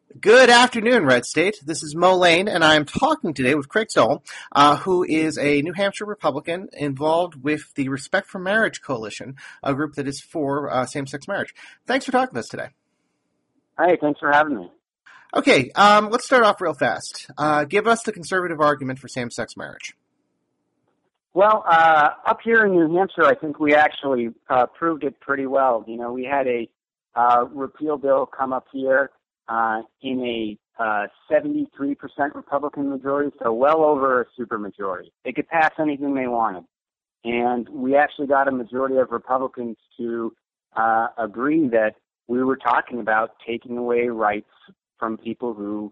Good afternoon, Red State. This is Mo Lane, and I am talking today with Craig Stoll, who is a New Hampshire Republican involved with the Respect for Marriage Coalition, a group that is for same-sex marriage. Thanks for talking to us today. Hey, thanks for having me. Okay, let's start off real fast. Give us the conservative argument for same-sex marriage. Well, up here in New Hampshire, I think we actually proved it pretty well. You know, we had a repeal bill come up here in a 73% Republican majority, so well over a supermajority. They could pass anything they wanted. And we actually got a majority of Republicans to agree that we were talking about taking away rights from people who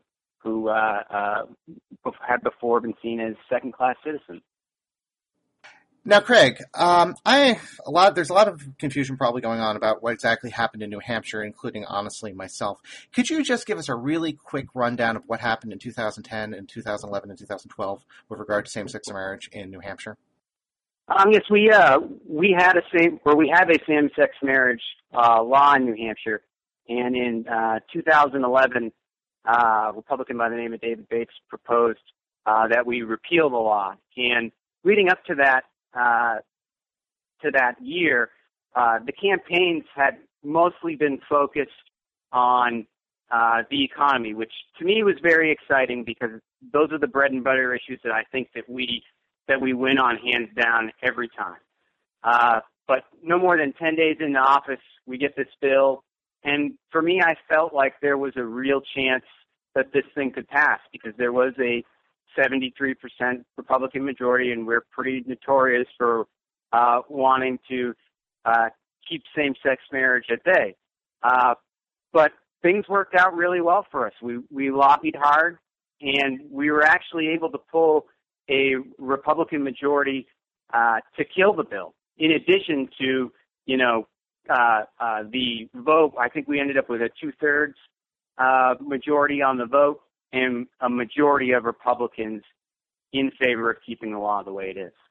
had before been seen as second-class citizens. Now, Craig, there's a lot of confusion probably going on about what exactly happened in New Hampshire, including, honestly, myself. Could you just give us a really quick rundown of what happened in 2010 and 2011 and 2012 with regard to same-sex marriage in New Hampshire? Yes, we have a same-sex marriage law in New Hampshire, and in 2011, a Republican by the name of David Bates proposed that we repeal the law. And leading up to that year, the campaigns had mostly been focused on the economy, which to me was very exciting because those are the bread and butter issues that I think that we win on hands down every time. But no more than 10 days into office, we get this bill, and for me, I felt like there was a real chance that this thing could pass because there was a 73% Republican majority, and we're pretty notorious for wanting to keep same-sex marriage at bay. But things worked out really well for us. We lobbied hard, and we were actually able to pull a Republican majority to kill the bill. In addition to, the vote, I think we ended up with a 2/3 majority on the vote, and a majority of Republicans in favor of keeping the law the way it is.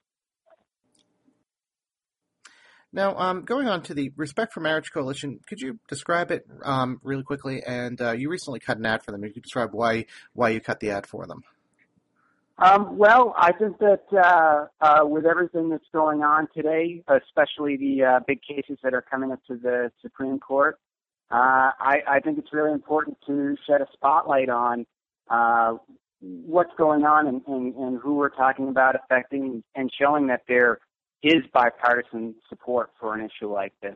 Now, going on to the Respect for Marriage Coalition, could you describe it really quickly? And you recently cut an ad for them. Could you describe why you cut the ad for them? Well, I think that with everything that's going on today, especially the big cases that are coming up to the Supreme Court, I think it's really important to shed a spotlight on what's going on and who we're talking about affecting, and showing that there is bipartisan support for an issue like this.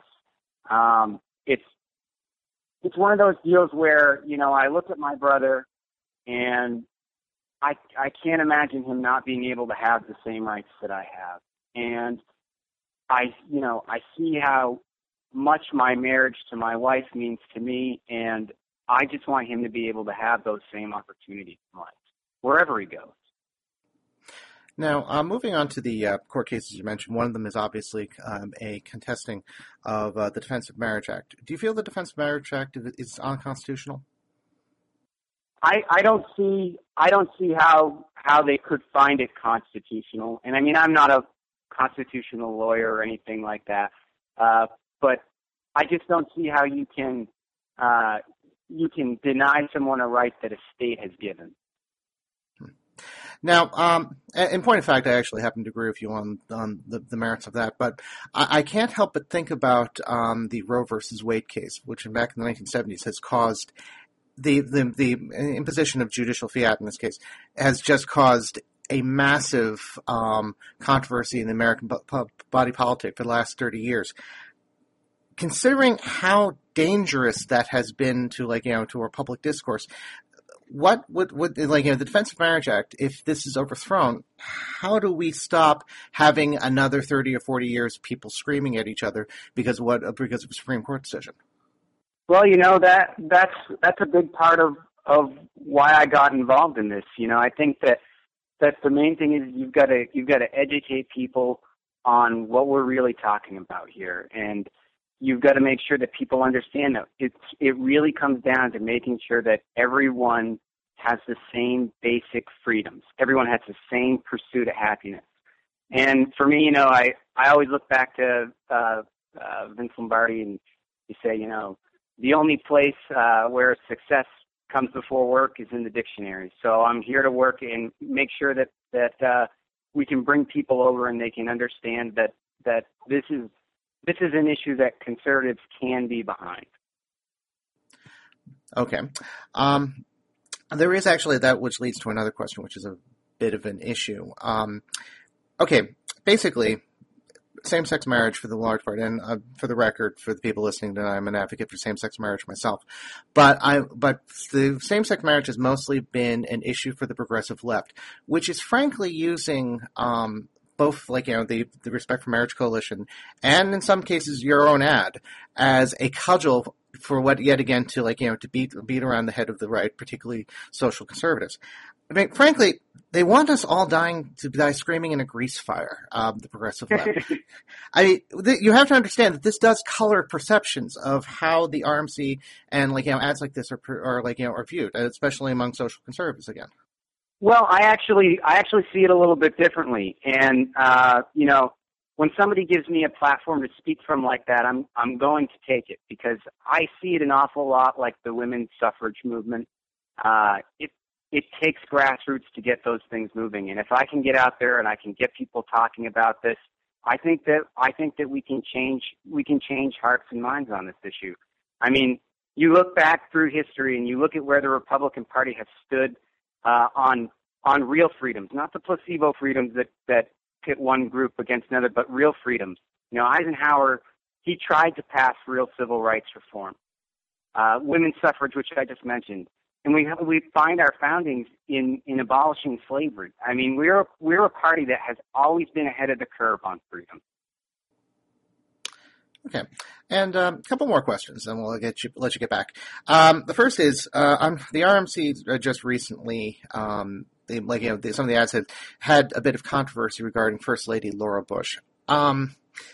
It's one of those deals where, I look at my brother and I can't imagine him not being able to have the same rights that I have. And I see how much my marriage to my wife means to me, and I just want him to be able to have those same opportunities in life, wherever he goes. Now, moving on to the court cases you mentioned, one of them is obviously a contesting of the Defense of Marriage Act. Do you feel the Defense of Marriage Act is unconstitutional? I don't see how they could find it constitutional. And I mean, I'm not a constitutional lawyer or anything like that, but I just don't see how you can deny someone a right that a state has given. Now, in point of fact, I actually happen to agree with you on the merits of that, but I can't help but think about the Roe versus Wade case, which back in the 1970s has caused the imposition of judicial fiat in this case has just caused a massive controversy in the American body politic for the last 30 years. Considering how dangerous that has been to our public discourse, what would the Defense of Marriage Act, if this is overthrown, how do we stop having another 30 or 40 years of people screaming at each other because of a Supreme Court decision? Well, that's a big part of why I got involved in this. I think that the main thing is you've got to educate people on what we're really talking about here, and you've got to make sure that people understand that it really comes down to making sure that everyone has the same basic freedoms. Everyone has the same pursuit of happiness. And for me, I always look back to Vince Lombardi, and you say, the only place where success comes before work is in the dictionary. So I'm here to work and make sure that we can bring people over and they can understand that this is an issue that conservatives can be behind. Okay. There is actually that, which leads to another question, which is a bit of an issue. Okay, basically, same-sex marriage for the large part, and for the record, for the people listening, that I'm an advocate for same-sex marriage myself. But the same-sex marriage has mostly been an issue for the progressive left, which is frankly using both, the Respect for Marriage Coalition and in some cases your own ad as a cudgel for what, yet again, to beat around the head of the right, particularly social conservatives. I mean, frankly, they want us all to die screaming in a grease fire, the progressive left. You have to understand that this does color perceptions of how the RMC and, ads like this are viewed, especially among social conservatives again. Well, I actually see it a little bit differently. And, when somebody gives me a platform to speak from like that, I'm going to take it, because I see it an awful lot like the women's suffrage movement. It takes grassroots to get those things moving. And if I can get out there and I can get people talking about this, I think that we can change hearts and minds on this issue. I mean, you look back through history and you look at where the Republican Party has stood on real freedoms, not the placebo freedoms that pit one group against another, but real freedoms. Eisenhower, he tried to pass real civil rights reform, women's suffrage, which I just mentioned. And we find our foundings in abolishing slavery. I mean, we're a party that has always been ahead of the curve on freedom. Okay, and a couple more questions, and we'll let you get back. The first is the RMC just recently, some of the ads had a bit of controversy regarding First Lady Laura Bush. To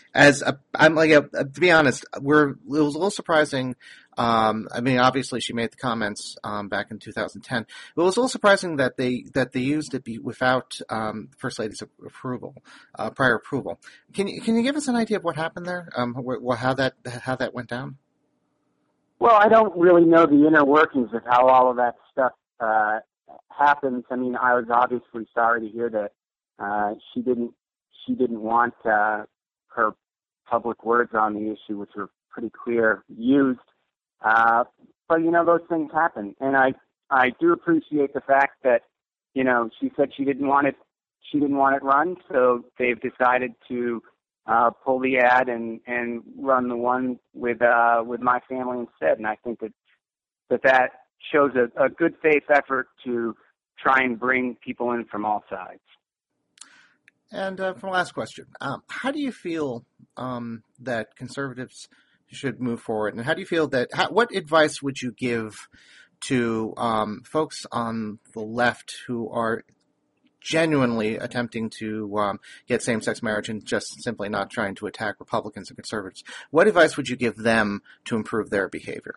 be honest, it was a little surprising. Obviously she made the comments back in 2010. It was a little surprising that they used it without First Lady's approval, prior approval. Can you give us an idea of what happened there? How that went down? Well, I don't really know the inner workings of how all of that stuff happens. I mean, I was obviously sorry to hear that she didn't want her public words on the issue, which were pretty clear, used. But those things happen, and I do appreciate the fact that she said she didn't want it run, so they've decided to pull the ad and run the one with my family instead. And I think that shows a good faith effort to try and bring people in from all sides. And for the last question, how do you feel that conservatives should move forward, and how do you feel what advice would you give to folks on the left who are genuinely attempting to get same-sex marriage and just simply not trying to attack Republicans and conservatives? What advice would you give them to improve their behavior?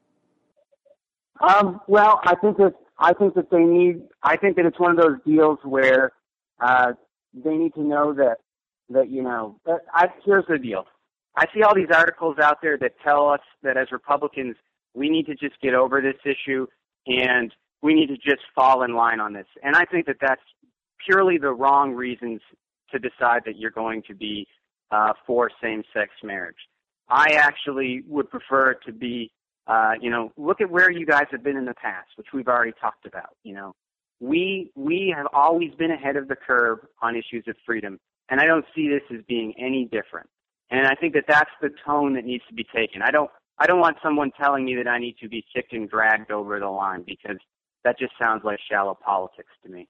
Well, I think that it's one of those deals where they need to know here's the deal. I see all these articles out there that tell us that as Republicans, we need to just get over this issue and we need to just fall in line on this. And I think that that's purely the wrong reasons to decide that you're going to be for same-sex marriage. I actually would prefer it to be, look at where you guys have been in the past, which we've already talked about. We have always been ahead of the curve on issues of freedom, and I don't see this as being any different. And I think that that's the tone that needs to be taken. I don't want someone telling me that I need to be kicked and dragged over the line, because that just sounds like shallow politics to me.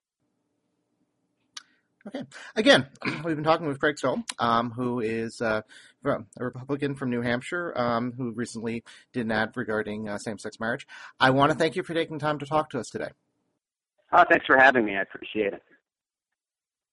Okay. Again, we've been talking with Craig Stoll, who is a Republican from New Hampshire, who recently did an ad regarding same-sex marriage. I want to thank you for taking time to talk to us today. Oh, thanks for having me. I appreciate it.